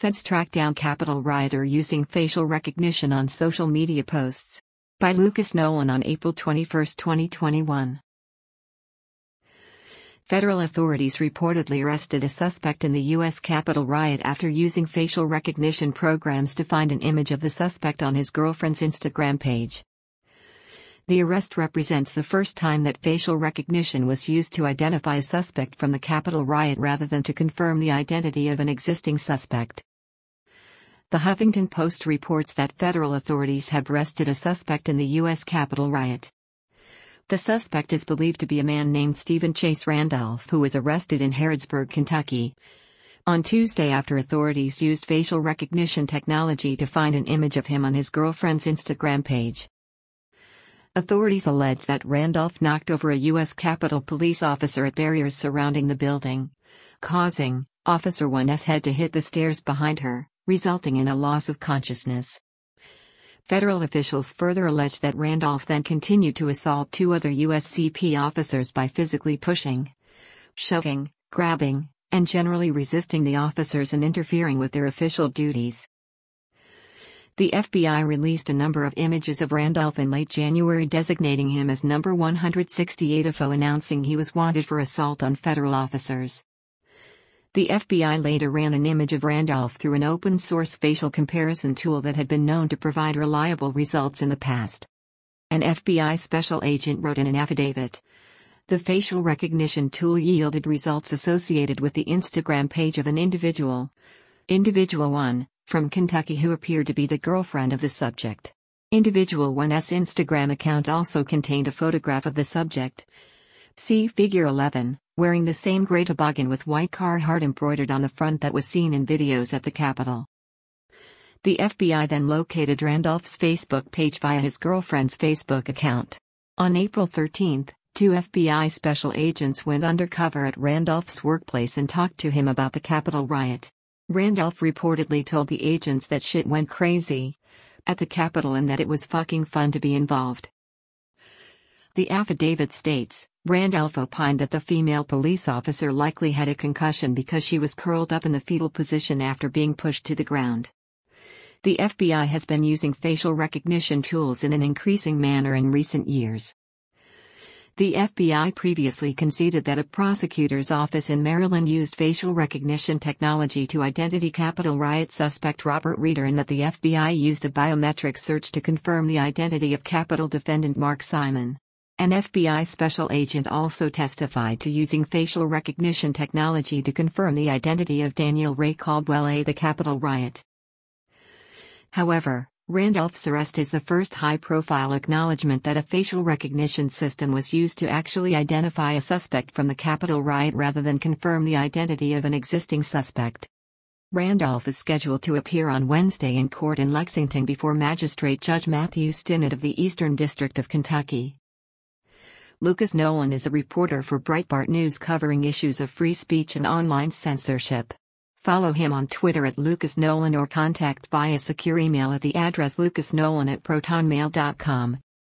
Feds track down Capitol rioter using facial recognition on social media posts. By Lucas Nolan on April 21, 2021. Federal authorities reportedly arrested a suspect in the U.S. Capitol riot after using facial recognition programs to find an image of the suspect on his girlfriend's Instagram page. The arrest represents the first time that facial recognition was used to identify a suspect from the Capitol riot rather than to confirm the identity of an existing suspect. The Huffington Post reports that federal authorities have arrested a suspect in the U.S. Capitol riot. The suspect is believed to be a man named Stephen Chase Randolph, who was arrested in Harrodsburg, Kentucky, on Tuesday after authorities used facial recognition technology to find an image of him on his girlfriend's Instagram page. Authorities allege that Randolph knocked over a U.S. Capitol police officer at barriers surrounding the building, causing Officer 1's head to hit the stairs behind her, resulting in a loss of consciousness. Federal officials further allege that Randolph then continued to assault two other USCP officers by physically pushing, shoving, grabbing, and generally resisting the officers and interfering with their official duties. The FBI released a number of images of Randolph in late January, designating him as number 168 AFO, announcing he was wanted for assault on federal officers. The FBI later ran an image of Randolph through an open-source facial comparison tool that had been known to provide reliable results in the past. An FBI special agent wrote in an affidavit. The facial recognition tool yielded results associated with the Instagram page of an individual, Individual 1, from Kentucky, who appeared to be the girlfriend of the subject. Individual 1's Instagram account also contained a photograph of the subject. See Figure 11. Wearing the same gray toboggan with white Carhartt embroidered on the front that was seen in videos at the Capitol. The FBI then located Randolph's Facebook page via his girlfriend's Facebook account. On April 13, two FBI special agents went undercover at Randolph's workplace and talked to him about the Capitol riot. Randolph reportedly told the agents that shit went crazy at the Capitol and that it was fucking fun to be involved. The affidavit states, Randolph opined that the female police officer likely had a concussion because she was curled up in the fetal position after being pushed to the ground. The FBI has been using facial recognition tools in an increasing manner in recent years. The FBI previously conceded that a prosecutor's office in Maryland used facial recognition technology to identify Capitol riot suspect Robert Reeder, and that the FBI used a biometric search to confirm the identity of Capitol defendant Mark Simon. An FBI special agent also testified to using facial recognition technology to confirm the identity of Daniel Ray Caldwell at the Capitol riot. However, Randolph's arrest is the first high-profile acknowledgement that a facial recognition system was used to actually identify a suspect from the Capitol riot rather than confirm the identity of an existing suspect. Randolph is scheduled to appear on Wednesday in court in Lexington before Magistrate Judge Matthew Stinnett of the Eastern District of Kentucky. Lucas Nolan is a reporter for Breitbart News covering issues of free speech and online censorship. Follow him on Twitter at Lucas Nolan or contact via secure email at the address lucasnolan@protonmail.com.